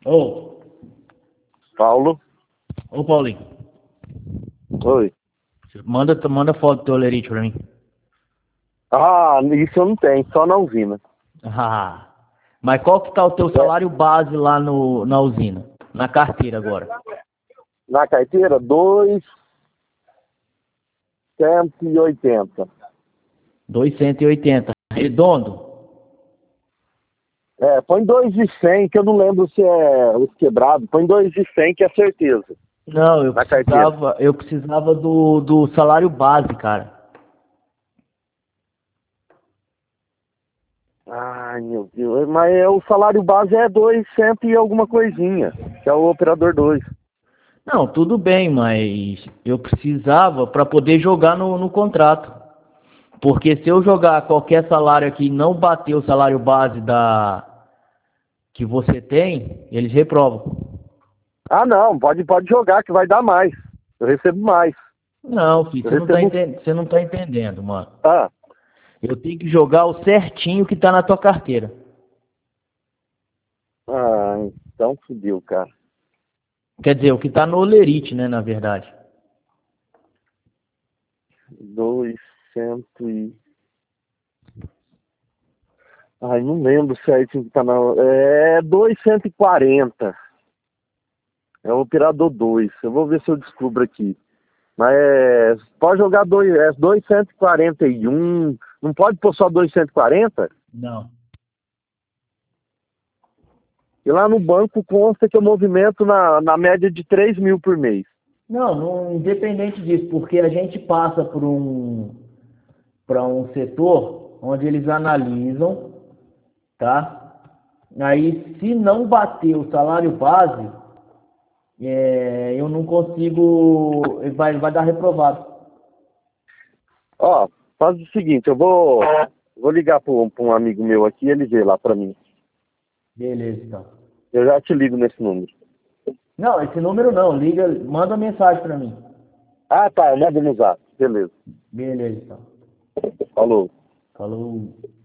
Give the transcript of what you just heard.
Ô, Paulo? ô Paulinho, Oi. manda foto do teu lerite pra mim. Ah, isso eu não tenho, só na usina. Ah, mas qual que tá o teu salário base lá na usina? Na carteira agora? Na carteira, 280. 280. Redondo? Põe 2.100, que eu não lembro se é os quebrados. Põe 2.100, que é certeza. Não, Na carteira. eu precisava do salário base, cara. Ai, meu Deus. Mas o salário base é 200 e alguma coisinha, que é o operador 2. Não, tudo bem, mas eu precisava para poder jogar no contrato. Porque se eu jogar qualquer salário aqui e não bater o salário base que você tem, eles reprovam. Ah, não, pode jogar que vai dar mais. Eu recebo mais. Não, filho, Eu recebo. você não tá entendendo, mano. Ah, Eu tenho que jogar o certinho que tá na tua carteira. então fudeu, cara. Quer dizer, o que tá no Olerite, né, na verdade. 200 e... Ai, não lembro certinho que tá na... 240. É o operador 2. Eu vou ver se eu descubro aqui. Mas pode jogar 241. Não pode pôr só 240? Não. E lá no banco consta que eu movimento na média de 3.000 por mês. Não, independente disso, porque a gente passa para um setor onde eles analisam, tá? Aí, se não bater o salário base, eu não consigo, vai dar reprovado. Ó, faz o seguinte, vou ligar para um amigo meu aqui, ele vê lá para mim. Beleza, então. Eu já te ligo nesse número. Não, esse número não, liga, manda mensagem para mim. Ah, tá, manda no zap. Beleza. Beleza, então. Falou. Falou.